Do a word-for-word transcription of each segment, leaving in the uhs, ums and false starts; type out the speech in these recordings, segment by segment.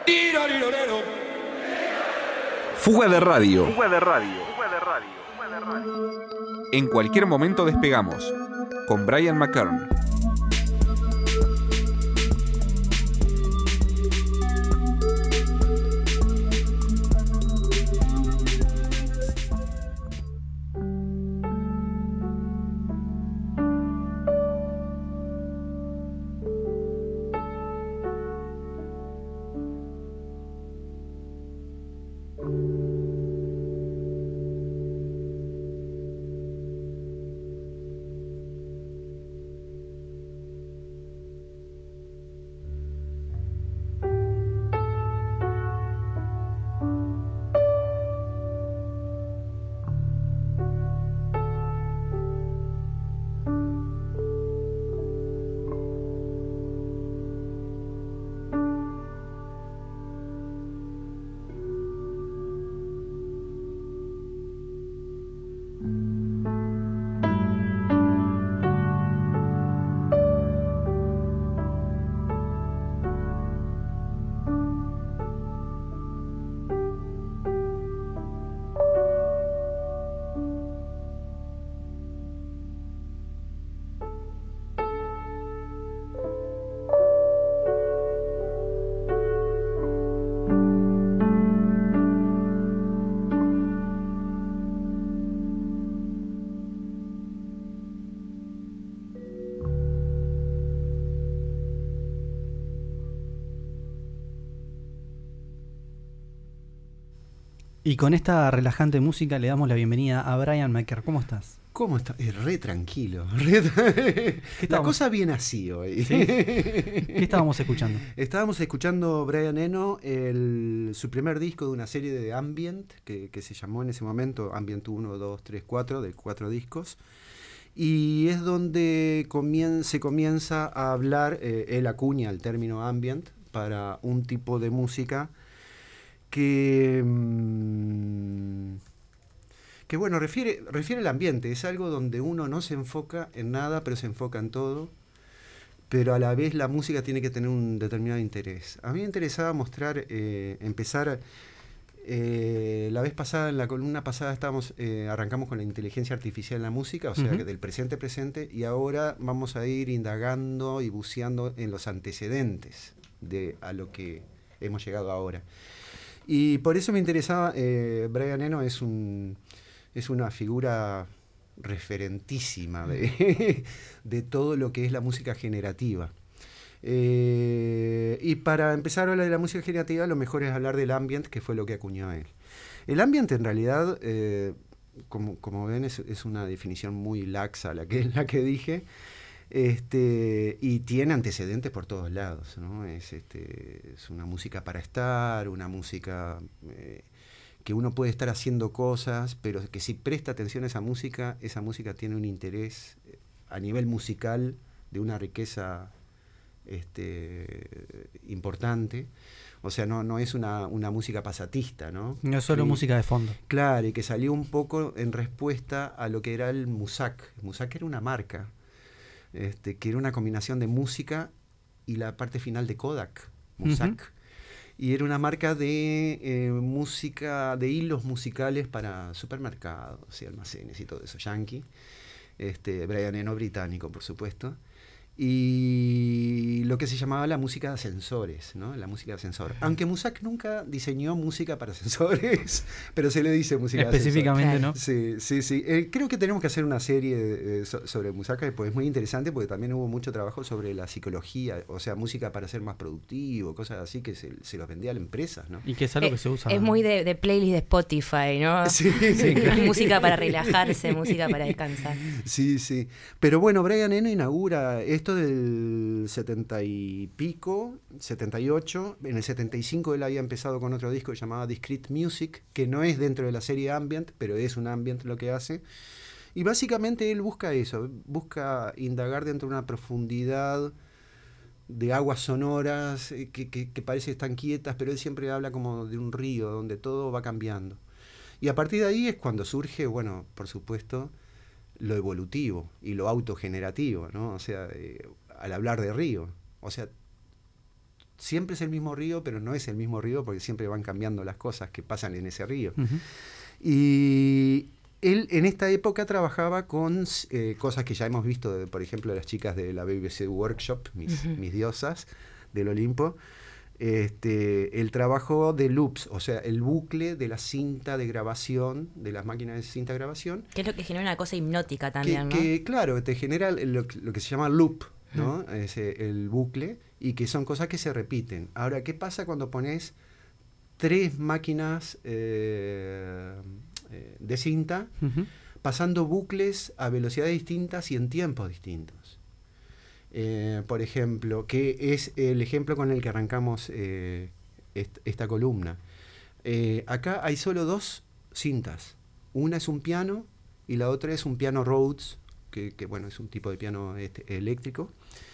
Fuga de radio. Fuga de radio. Fuga de radio. Fuga de radio. En cualquier momento despegamos. Con Brian McKern. Y con esta relajante música le damos la bienvenida a Brian McKern. ¿Cómo estás? ¿Cómo estás? Eh, re tranquilo. Re... La cosa viene así hoy. ¿Sí? ¿Qué estábamos escuchando? Estábamos escuchando Brian Eno, el, su primer disco de una serie de Ambient, que, que se llamó en ese momento Ambient uno, dos, tres, cuatro, de cuatro discos. Y es donde comien- se comienza a hablar, eh, él acuña el término Ambient para un tipo de música que, mmm, que bueno, refiere, refiere al ambiente. Es algo donde uno no se enfoca en nada, pero se enfoca en todo, pero a la vez la música tiene que tener un determinado interés. A mí me interesaba mostrar, eh, empezar, eh, la vez pasada, en la columna pasada, estábamos, eh, arrancamos con la inteligencia artificial en la música, o sea, uh-huh. que del presente presente, y ahora vamos a ir indagando y buceando en los antecedentes de a lo que hemos llegado ahora. Y por eso me interesaba, eh, Brian Eno es, un, es una figura referentísima de, de todo lo que es la música generativa. Eh, y para empezar a hablar de la música generativa, lo mejor es hablar del ambient, que fue lo que acuñó él. El ambient, en realidad, eh, como, como ven, es, es una definición muy laxa la que, la que dije. Este, y tiene antecedentes por todos lados, ¿no? Es, este, es una música para estar, una música eh, que uno puede estar haciendo cosas, pero que si presta atención a esa música, esa música tiene un interés a nivel musical de una riqueza este, importante. O sea, no, no es una, una música pasatista, ¿no? No es solo y, música de fondo. Claro, y que salió un poco en respuesta a lo que era el Musak. Musak era una marca. Este, que era una combinación de música y la parte final de Kodak, Musak. Uh-huh. Y era una marca de eh, música, de hilos musicales para supermercados y almacenes y todo eso, yankee. Este, Brian Eno británico, por supuesto. Y lo que se llamaba la música de ascensores, ¿no? La música de ascensor. Aunque Musak nunca diseñó música para ascensores, pero se le dice música de ascensor. Específicamente, ¿no? Sí, sí, sí. Eh, creo que tenemos que hacer una serie eh, so, sobre Musak, pues es muy interesante porque también hubo mucho trabajo sobre la psicología, o sea, música para ser más productivo, cosas así que se, se los vendía a las empresas, ¿no? Y que es algo eh, que se usa. Es muy de, de playlist de Spotify, ¿no? Sí, sí, claro. Música para relajarse, música para descansar. Sí, sí. Pero bueno, Brian Eno inaugura esto del setenta y pico, setenta y ocho. En el setenta y cinco él había empezado con otro disco llamado Discrete Music, que no es dentro de la serie Ambient, pero es un ambient lo que hace. Y básicamente él busca eso, busca indagar dentro de una profundidad de aguas sonoras que, que, que parece que están quietas, pero él siempre habla como de un río donde todo va cambiando. Y a partir de ahí es cuando surge, bueno, por supuesto, lo evolutivo y lo autogenerativo, ¿no? O sea, eh, al hablar de río, o sea, siempre es el mismo río, pero no es el mismo río porque siempre van cambiando las cosas que pasan en ese río. Uh-huh. Y él en esta época trabajaba con eh, cosas que ya hemos visto, de, por ejemplo, las chicas de la B B C Workshop, mis, uh-huh. mis diosas del Olimpo. Este, el trabajo de loops, o sea, el bucle de la cinta de grabación, de las máquinas de cinta de grabación. Que es lo que genera una cosa hipnótica también, que, ¿no? Que, claro, te genera lo, lo que se llama loop, ¿no? Uh-huh. Es, el bucle, y que son cosas que se repiten. Ahora, ¿qué pasa cuando pones tres máquinas eh, eh, de cinta uh-huh. pasando bucles a velocidades distintas y en tiempos distintos? Eh, por ejemplo, que es el ejemplo con el que arrancamos eh, est- esta columna. Eh, acá hay solo dos cintas. Una es un piano y la otra es un piano Rhodes, que, que bueno, es un tipo de piano este, eléctrico.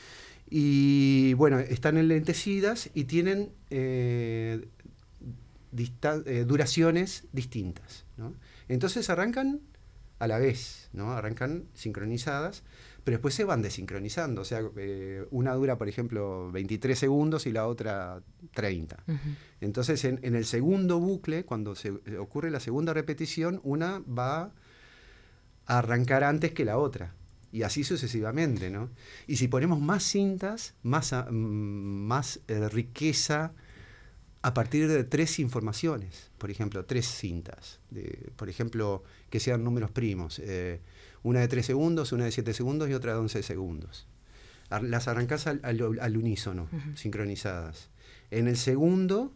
Y bueno, están enlentecidas y tienen eh, dista- eh, duraciones distintas, ¿no? Entonces arrancan a la vez, ¿no? Arrancan sincronizadas, pero después se van desincronizando. O sea, eh, una dura, por ejemplo, veintitrés segundos y la otra treinta. Uh-huh. Entonces, en, en el segundo bucle, cuando se ocurre la segunda repetición, una va a arrancar antes que la otra. Y así sucesivamente, ¿no? Y si ponemos más cintas, más, a, más eh, riqueza a partir de tres informaciones. Por ejemplo, tres cintas. De, por ejemplo, que sean números primos. Eh, una de tres segundos, una de siete segundos y otra de once segundos. Ar- las arrancás al, al, al unísono, uh-huh. sincronizadas. En el segundo,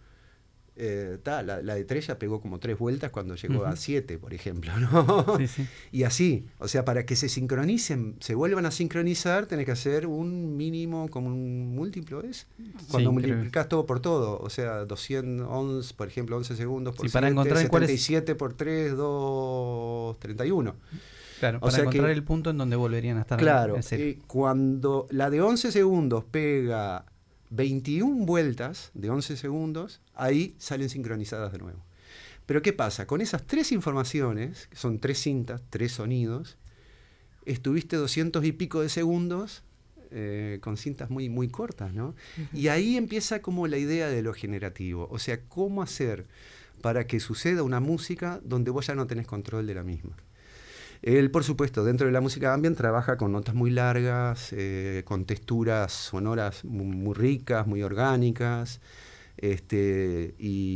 eh, ta, la, la de tres ya pegó como tres vueltas cuando llegó uh-huh. a siete, por ejemplo, ¿no? Sí, sí. Y así, o sea, para que se sincronicen, se vuelvan a sincronizar, tenés que hacer un mínimo, como un múltiplo, ¿es? Cuando sí, multiplicás creo. todo por todo, o sea, doscientos once, por ejemplo, once segundos por sí, para siete, encontrar setenta y cuál siete es... por tres, doscientos treinta y uno. Claro, o para sea encontrar que, el punto en donde volverían a estar. Claro, eh, cuando la de once segundos pega veintiuna vueltas de once segundos, ahí salen sincronizadas de nuevo. Pero ¿qué pasa? Con esas tres informaciones, que son tres cintas, tres sonidos, estuviste doscientos y pico de segundos eh, con cintas muy, muy cortas, ¿no? Uh-huh. Y ahí empieza como la idea de lo generativo. O sea, cómo hacer para que suceda una música donde vos ya no tenés control de la misma. Él, por supuesto, dentro de la música ambient trabaja con notas muy largas, eh, con texturas sonoras muy, muy ricas, muy orgánicas, este,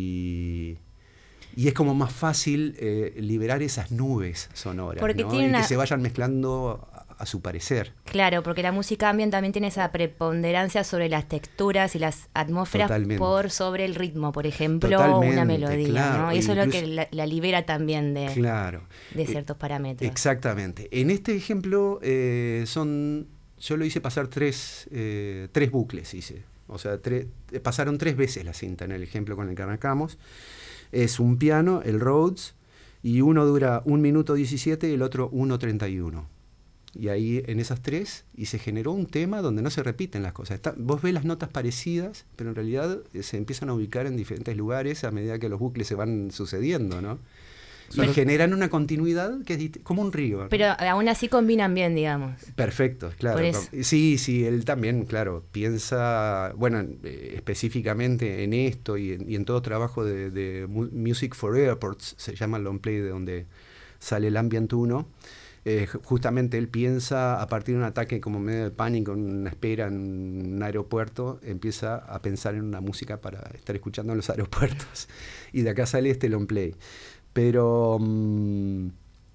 y, y es como más fácil eh, liberar esas nubes sonoras, porque ¿no? tiene y una... que se vayan mezclando a, a su parecer. Claro, porque la música ambient también tiene esa preponderancia sobre las texturas y las atmósferas Totalmente. por sobre el ritmo, por ejemplo, Totalmente, una melodía, claro, ¿no? Y eso incluso, es lo que la, la libera también de, claro, de ciertos eh, parámetros. Exactamente. En este ejemplo eh, son, yo lo hice pasar tres, eh, tres bucles, hice. O sea, tre, pasaron tres veces la cinta en el ejemplo con el que arrancamos. Es un piano, el Rhodes, y uno dura un minuto diecisiete y el otro uno treinta y uno. Y ahí en esas tres, y se generó un tema donde no se repiten las cosas. Está, vos ves las notas parecidas, pero en realidad eh, se empiezan a ubicar en diferentes lugares a medida que los bucles se van sucediendo, ¿no? Y pero, generan una continuidad que es dist- como un río, ¿no? Pero aún así combinan bien, digamos. Perfecto, claro. Sí, sí, él también, claro, piensa, bueno, eh, específicamente en esto y en, y en todo trabajo de, de Music for Airports, se llama el long play de donde sale el Ambient uno. Eh, justamente él piensa, a partir de un ataque como medio de pánico, en una espera en un aeropuerto, empieza a pensar en una música para estar escuchando en los aeropuertos. Y de acá sale este long play. Pero um,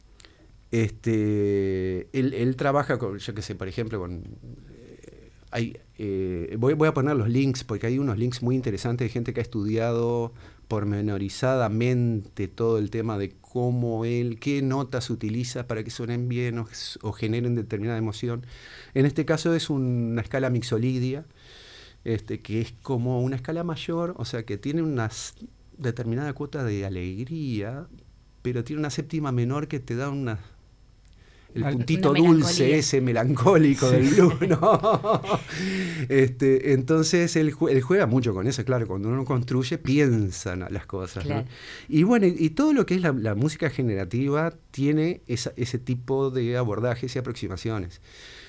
este, él, él trabaja con, yo qué sé, por ejemplo, con... Eh, hay, eh, voy, voy a poner los links, porque hay unos links muy interesantes de gente que ha estudiado pormenorizadamente todo el tema de cómo él, qué notas utiliza para que suenen bien o, o generen determinada emoción. En este caso es un, una escala mixolidia, este, que es como una escala mayor, o sea que tiene una determinada cuota de alegría, pero tiene una séptima menor que te da una... el puntito dulce ese melancólico sí. del blues, ¿no? este, entonces él, él juega mucho con eso, claro, cuando uno construye piensa las cosas, claro. ¿no? Y bueno, y, y todo lo que es la, la música generativa tiene esa, ese tipo de abordajes y aproximaciones.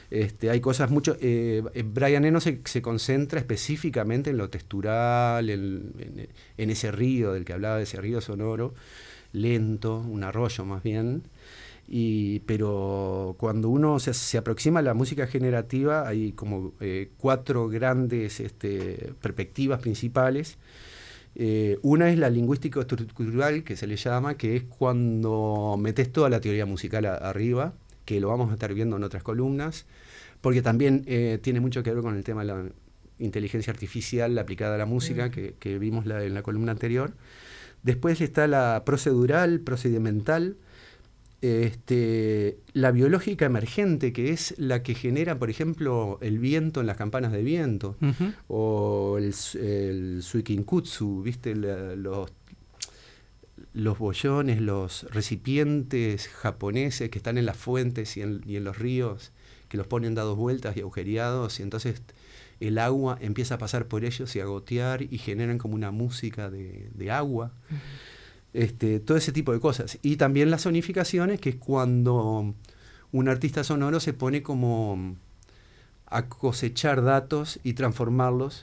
Este, hay cosas mucho... Eh, Brian Eno se, se concentra específicamente en lo textural, en, en, en ese río del que hablaba, de ese río sonoro, lento, un arroyo más bien. Y, pero cuando uno se, se aproxima a la música generativa, hay como eh, cuatro grandes este, perspectivas principales. Eh, una es la lingüística estructural, que se le llama, que es cuando metes toda la teoría musical a, arriba, que lo vamos a estar viendo en otras columnas, porque también eh, tiene mucho que ver con el tema de la inteligencia artificial aplicada a la música, mm. que, que vimos la, en la columna anterior. Después está la procedural, procedimental, Este, la biológica emergente, que es la que genera, por ejemplo, el viento en las campanas de viento, uh-huh. o el, el suikinkutsu, ¿viste? La, los, los bollones, los recipientes japoneses que están en las fuentes y en, y en los ríos, que los ponen dados vueltas y agujereados, y entonces el agua empieza a pasar por ellos y a gotear y generan como una música de, de agua. Uh-huh. Este, todo ese tipo de cosas. Y también las sonificaciones, que es cuando un artista sonoro se pone como a cosechar datos y transformarlos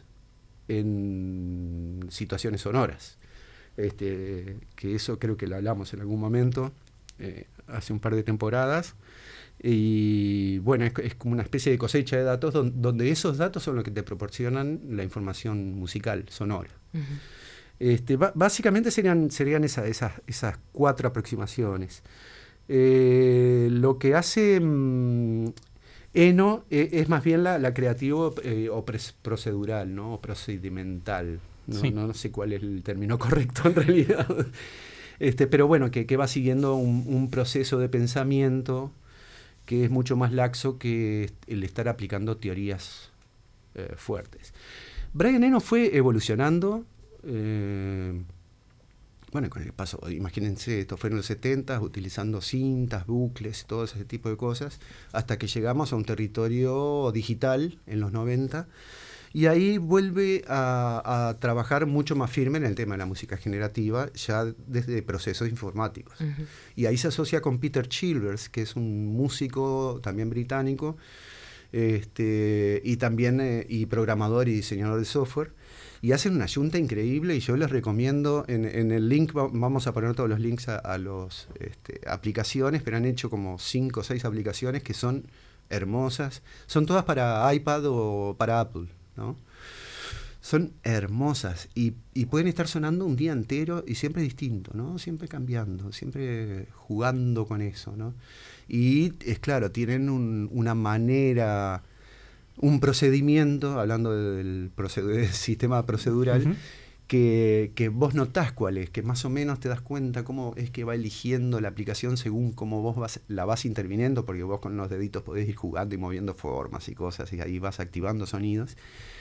en situaciones sonoras. Este, que eso creo que lo hablamos en algún momento, eh, hace un par de temporadas. Y bueno, es, es como una especie de cosecha de datos don, donde esos datos son los que te proporcionan la información musical, sonora. Uh-huh. Este, b- básicamente serían, serían esa, esas, esas cuatro aproximaciones. Eh, lo que hace mmm, Eno eh, es más bien la, la creativa eh, o pres- procedural, ¿no? O procedimental. ¿no? Sí. No, no sé cuál es el término correcto en realidad. Este, pero bueno, que, que va siguiendo un, un proceso de pensamiento que es mucho más laxo que el estar aplicando teorías eh, fuertes. Brian Eno fue evolucionando. Eh, bueno, con el paso, imagínense, esto fue en los setenta, utilizando cintas, bucles, todo ese tipo de cosas, hasta que llegamos a un territorio digital en los noventa, y ahí vuelve a, a trabajar mucho más firme en el tema de la música generativa, ya desde procesos informáticos. Uh-huh. Y ahí se asocia con Peter Chilvers, que es un músico también británico, este, y también eh, y programador y diseñador de software. Y hacen una yunta increíble, y yo les recomiendo, en, en el link va, vamos a poner todos los links a, a las este, aplicaciones, pero han hecho como cinco o seis aplicaciones que son hermosas. Son todas para iPad o para Apple, ¿no? Son hermosas y, y pueden estar sonando un día entero y siempre distinto, ¿no? Siempre cambiando, siempre jugando con eso, ¿no? Y es claro, tienen un, una manera... un procedimiento, hablando del, procedu- del sistema procedural, uh-huh. que, que vos notás cuál es, que más o menos te das cuenta cómo es que va eligiendo la aplicación según cómo vos vas, la vas interviniendo, porque vos con los deditos podés ir jugando y moviendo formas y cosas, y ahí vas activando sonidos.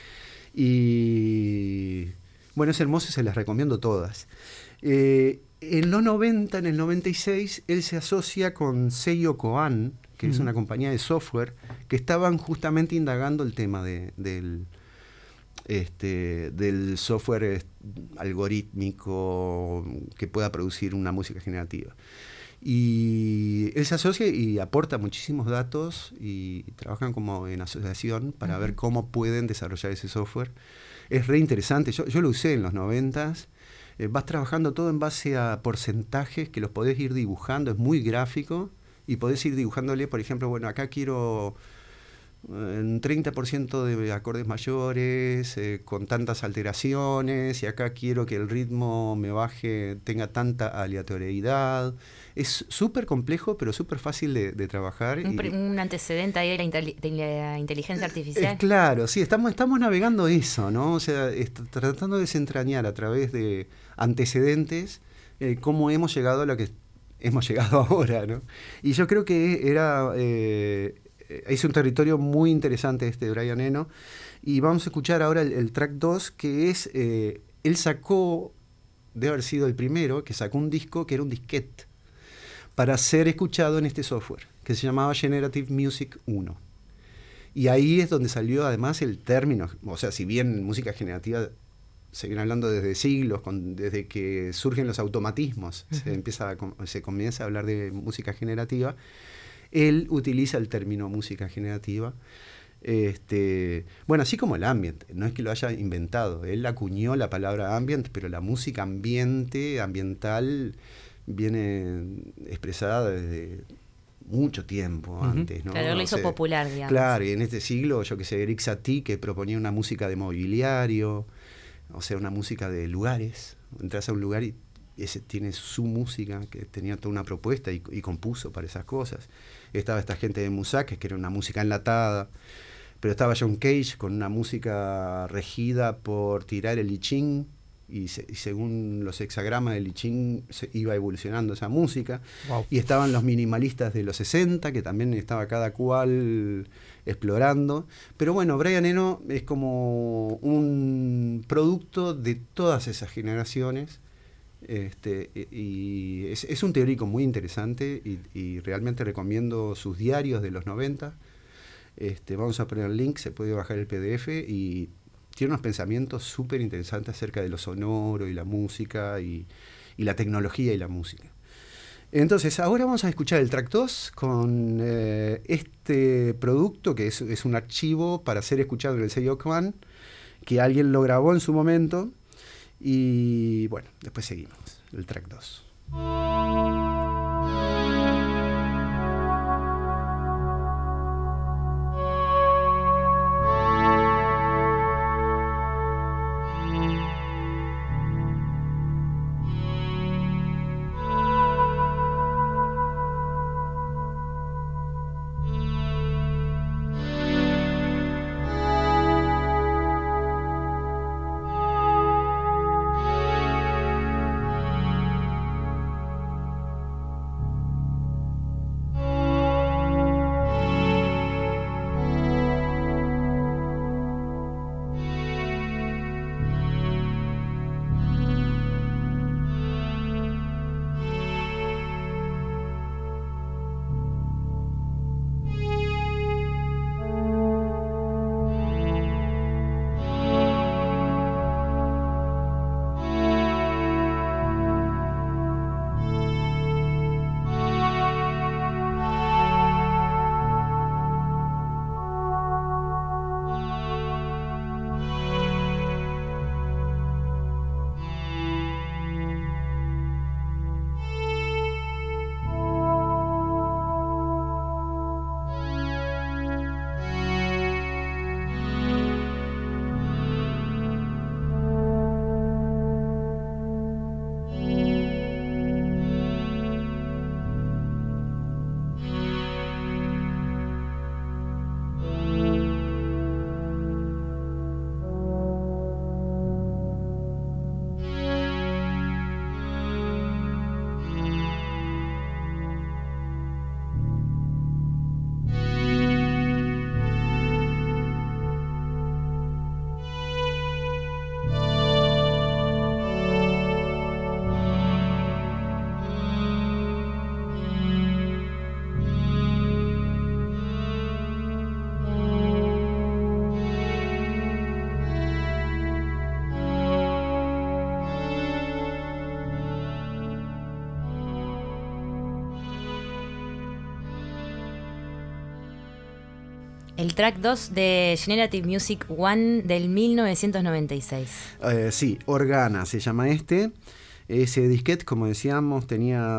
Y bueno, es hermoso y se las recomiendo todas. Eh, en los noventa, en el noventa y seis, él se asocia con Seiyo Koan, que es una compañía de software, que estaban justamente indagando el tema de, del, este, del software eh, algorítmico que pueda producir una música generativa. Y él se asocia y aporta muchísimos datos y trabajan como en asociación para uh-huh. ver cómo pueden desarrollar ese software. Es re interesante, yo, yo lo usé en los noventas. Eh, vas trabajando todo en base a porcentajes que los podés ir dibujando, es muy gráfico. Y podés ir dibujándole, por ejemplo, bueno, acá quiero un treinta por ciento de acordes mayores, eh, con tantas alteraciones, y acá quiero que el ritmo me baje, tenga tanta aleatoriedad. Es súper complejo, pero súper fácil de, de trabajar. Un, y, un antecedente ahí de la, intel- de la inteligencia artificial. Es claro, sí, estamos, estamos navegando eso, ¿no? O sea, est- tratando de desentrañar a través de antecedentes eh, cómo hemos llegado a lo que hemos llegado ahora, ¿no? Y yo creo que era eh, es un territorio muy interesante este de Brian Eno, y vamos a escuchar ahora el, el track dos, que es, eh, él sacó, debe haber sido el primero, que sacó un disco que era un disquete, para ser escuchado en este software, que se llamaba Generative Music uno. Y ahí es donde salió además el término, o sea, si bien música generativa se viene hablando desde siglos, con, desde que surgen los automatismos, uh-huh. se empieza a, se comienza a hablar de música generativa. él utiliza el término música generativa. Este, bueno, así como el ambient, no es que lo haya inventado, él acuñó la palabra ambient, pero la música ambiente, ambiental, viene expresada desde mucho tiempo uh-huh. antes, ¿no? Claro, lo hizo o sea, popular, digamos. Claro, y en este siglo, yo que sé, Eric Satie, que proponía una música de mobiliario, o sea, una música de lugares. Entras a un lugar y ese tiene su música, que tenía toda una propuesta y, y compuso para esas cosas. Estaba esta gente de Musak, que era una música enlatada, pero estaba John Cage con una música regida por tirar el I Ching, y, se, y según los hexagramas del I Ching se iba evolucionando esa música. Wow. Y estaban los minimalistas de los sesenta, que también estaba cada cual explorando. Pero bueno, Brian Eno es como un producto de todas esas generaciones. Este, y es, es un teórico muy interesante y, y realmente recomiendo sus diarios de los noventa. Este, vamos a poner el link, se puede bajar el P D F y tiene unos pensamientos súper interesantes acerca de lo sonoro y la música y, y la tecnología y la música. Entonces, ahora vamos a escuchar el track dos con eh, este producto que es, es un archivo para ser escuchado en el sello Kwan, que alguien lo grabó en su momento. Y bueno, después seguimos, el track dos. El track dos de Generative Music One del mil novecientos noventa y seis. Eh, sí, Organa se llama este. Ese disquete, como decíamos, tenía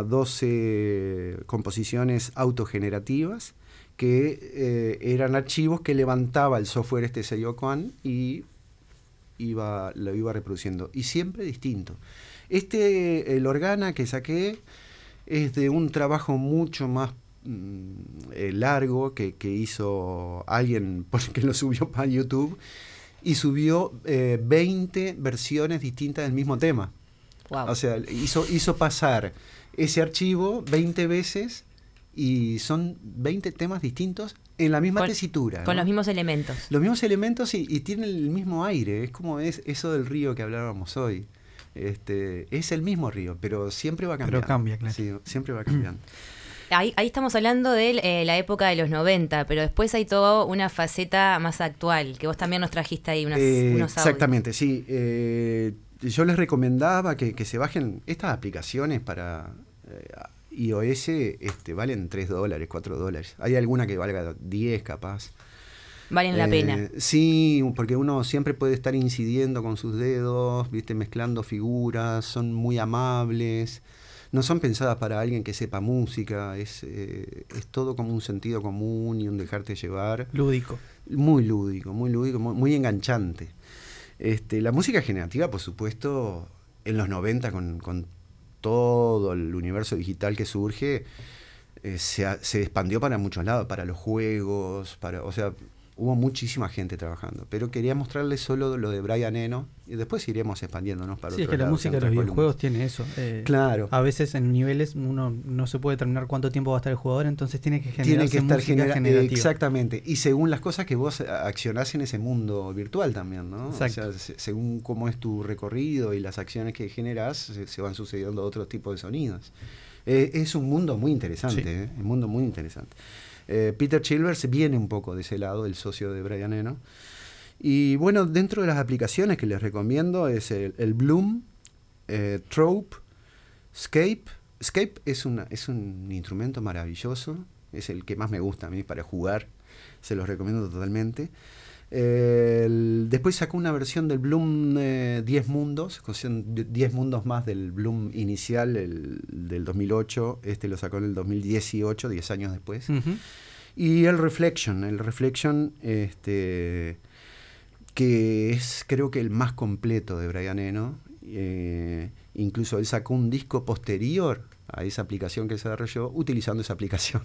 doce composiciones autogenerativas que eh, eran archivos que levantaba el software este Seiyu Kwan y iba, lo iba reproduciendo. Y siempre distinto. Este, el Organa que saqué, es de un trabajo mucho más Eh, largo que, que hizo alguien porque lo subió para YouTube y subió eh, veinte versiones distintas del mismo tema. Wow. O sea, hizo, hizo pasar ese archivo veinte veces y son veinte temas distintos en la misma con, tesitura. Con ¿no? los mismos elementos. Los mismos elementos y, y tienen el mismo aire. Es como es eso del río que hablábamos hoy. Este, es el mismo río, pero siempre va cambiando. Pero cambia, claro. Sí, siempre va cambiando. Ahí, ahí estamos hablando de eh, la época de los noventa, pero después hay toda una faceta más actual, que vos también nos trajiste ahí unas, eh, unos audios. Exactamente, sí. Eh, yo les recomendaba que, que se bajen estas aplicaciones para eh, iOS este, valen tres dólares, cuatro dólares. Hay alguna que valga diez capaz. Valen la eh, pena. Sí, porque uno siempre puede estar incidiendo con sus dedos, ¿viste? Mezclando figuras, son muy amables. No son pensadas para alguien que sepa música, es, eh, es todo como un sentido común y un dejarte llevar. Lúdico. Muy lúdico, muy lúdico, muy, muy enganchante. Este, la música generativa, por supuesto, en los noventa con, con todo el universo digital que surge, eh, se, a, se expandió para muchos lados, para los juegos, para, o sea, hubo muchísima gente trabajando, pero quería mostrarles solo lo de Brian Eno y después iremos expandiéndonos para otros lados. Sí, es que la música de los videojuegos tiene eso. Eh, claro. A veces en niveles uno no se puede determinar cuánto tiempo va a estar el jugador, entonces tiene que generar tiene que estar música genera generativa. Exactamente. Y según las cosas que vos accionás en ese mundo virtual también, ¿no? Exacto. O sea, se, según cómo es tu recorrido y las acciones que generás, se, se van sucediendo otros tipos de sonidos. Eh, es un mundo muy interesante, sí. ¿eh? Un mundo muy interesante. Eh, Peter Chilvers viene un poco de ese lado, el socio de Brian Eno. Y bueno, dentro de las aplicaciones que les recomiendo es el, el Bloom, eh, Trope, Scape. Scape es, una, es un instrumento maravilloso, es el que más me gusta a mí para jugar, se los recomiendo totalmente. Eh, el, después sacó una versión del Bloom eh, diez mundos, diez mundos más del Bloom inicial, el, del dos mil ocho, este lo sacó en el dos mil dieciocho, diez años después. Uh-huh. Y el Reflection, el Reflection este, que es creo que el más completo de Brian Eno, eh, incluso él sacó un disco posterior a esa aplicación que se desarrolló utilizando esa aplicación.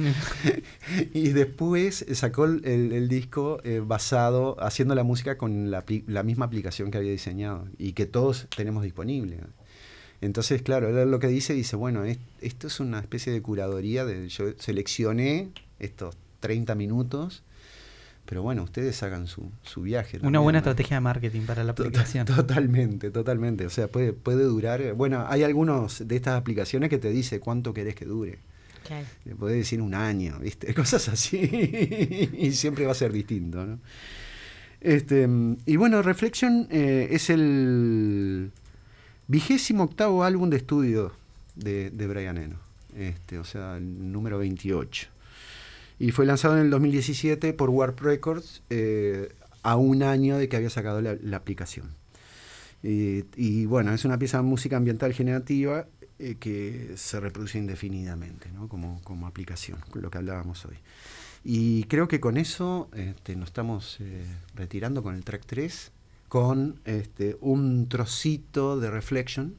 Y después sacó el, el disco eh, basado, haciendo la música con la, la misma aplicación que había diseñado y que todos tenemos disponible. Entonces, claro, él lo que dice, dice, bueno, es, esto es una especie de curaduría, de, yo seleccioné estos treinta minutos, pero bueno, ustedes hagan su, su viaje. Una también, buena ¿no? estrategia de marketing para la aplicación. Totalmente, totalmente. O sea, puede, puede durar. Bueno, hay algunos de estas aplicaciones que te dice cuánto querés que dure. Claro. Le podés decir un año, ¿viste? Cosas así. Y siempre va a ser distinto, ¿no? Este, y bueno, Reflection eh, es el vigésimo octavo álbum de estudio de, de Brian Eno. Este, o sea, el número veintiocho. Y fue lanzado en el dos mil diecisiete por Warp Records, eh, a un año de que había sacado la, la aplicación. Y, y bueno, es una pieza de música ambiental generativa eh, que se reproduce indefinidamente, ¿no? como, como aplicación, lo que hablábamos hoy. Y creo que con eso este, nos estamos eh, retirando con el track tres, con este, un trocito de Reflection.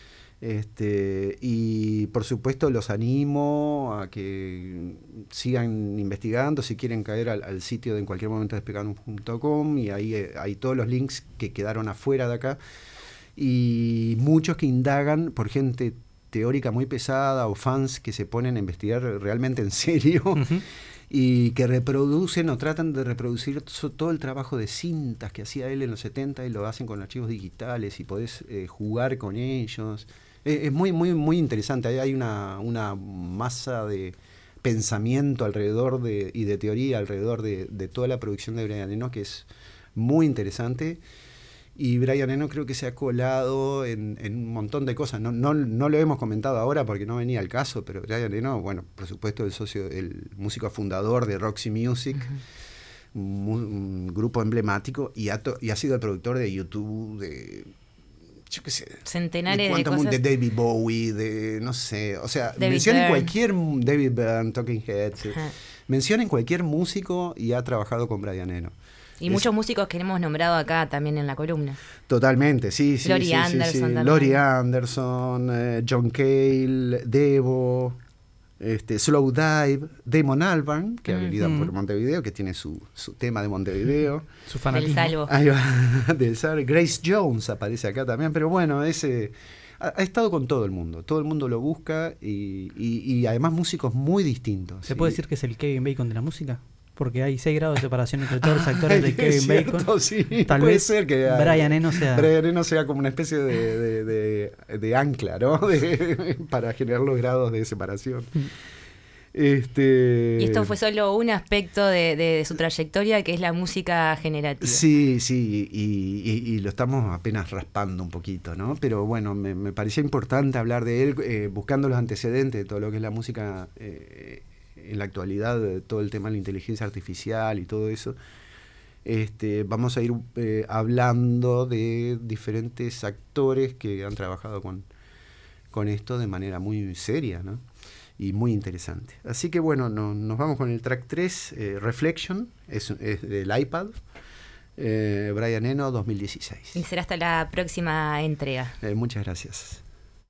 Este, y por supuesto los animo a que sigan investigando, si quieren caer al, al sitio de en cualquier momento despegando punto com, y ahí eh, hay todos los links que quedaron afuera de acá y muchos que indagan por gente teórica muy pesada o fans que se ponen a investigar realmente en serio. Uh-huh. Y que reproducen o tratan de reproducir todo el trabajo de cintas que hacía él en los setenta y lo hacen con archivos digitales y podés eh, jugar con ellos. Eh, es muy, muy, muy interesante. Hay, hay una, una masa de pensamiento alrededor de, y de teoría alrededor de, de toda la producción de Brian Eno que es muy interesante. Y Brian Eno creo que se ha colado en, en un montón de cosas. No, no, no lo hemos comentado ahora porque no venía al caso, pero Brian Eno, bueno, por supuesto, el socio, el músico fundador de Roxy Music, uh-huh. un, un grupo emblemático, y ha, to, y ha sido el productor de YouTube, de, yo qué sé, centenares de, de cosas. De David Bowie, de, no sé, o sea, David mencionen Byrne. cualquier, David Byrne, Talking Heads, uh-huh. mencionen cualquier músico y ha trabajado con Brian Eno. Y es, muchos músicos que hemos nombrado acá también en la columna. Totalmente, sí, sí. Laurie sí, Anderson sí, sí. también. Laurie Anderson, eh, John Cale, Devo, este, Slow Dive, Damon Albarn, que mm. ha venido por Montevideo, que tiene su, su tema de Montevideo. Su fanatismo. Del Salvo. Ahí va, del Salvo. Grace Jones aparece acá también, pero bueno, ese ha, ha estado con todo el mundo. Todo el mundo lo busca y, y, y además músicos muy distintos. ¿Se ¿sí? puede decir que es el Kevin Bacon de la música? Porque hay seis grados de separación entre todos los actores de Kevin cierto, Bacon. Sí, Tal puede vez ser que Brian Eno sea... Brian Eno sea como una especie de, de, de, de ancla, ¿no? De, para generar los grados de separación. Este... Y esto fue solo un aspecto de, de, de su trayectoria, que es la música generativa. Sí, sí, y, y, y lo estamos apenas raspando un poquito, ¿no? Pero bueno, me, me parecía importante hablar de él, eh, buscando los antecedentes de todo lo que es la música eh, en la actualidad, de todo el tema de la inteligencia artificial y todo eso. Este, vamos a ir eh, hablando de diferentes actores que han trabajado con, con esto de manera muy seria, ¿no? Y muy interesante. Así que bueno, no, nos vamos con el track tres, eh, Reflection, es, es del iPad, eh, Brian Eno, dos mil dieciséis. Y será hasta la próxima entrega. Eh, muchas gracias.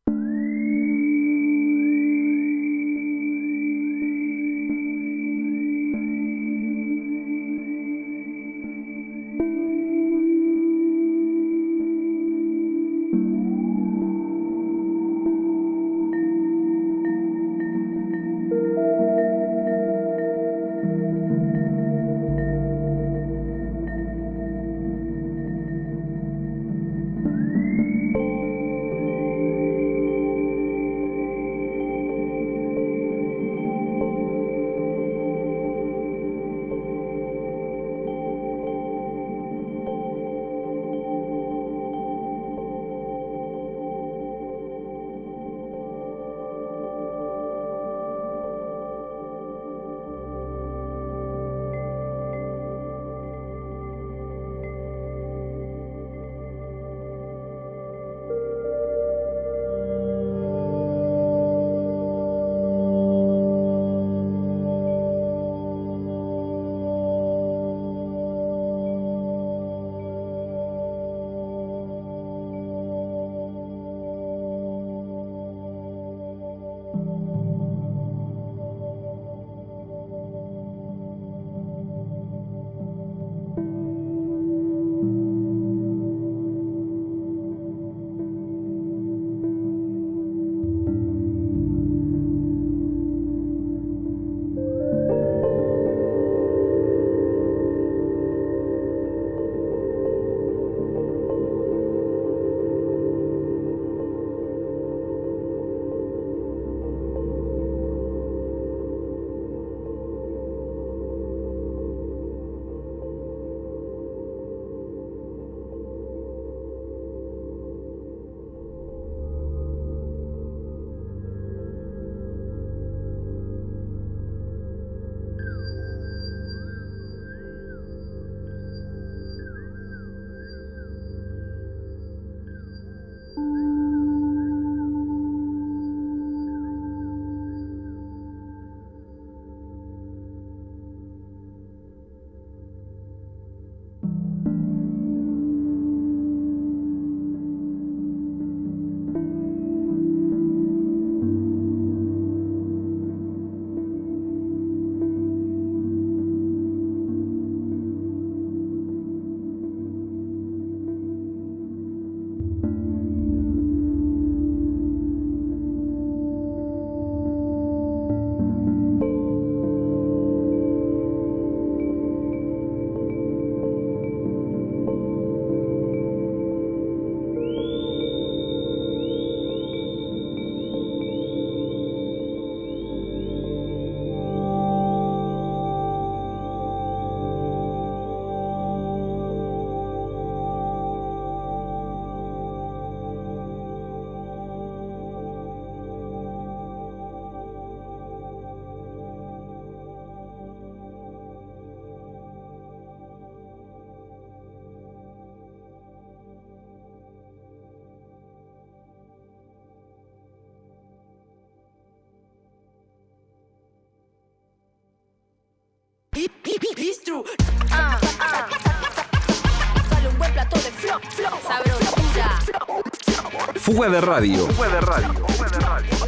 Bistro. Ah, ah. Sale un buen plato de flow, flow. Sabrosura. Fuga de radio. Fuga de radio. Fuga de radio.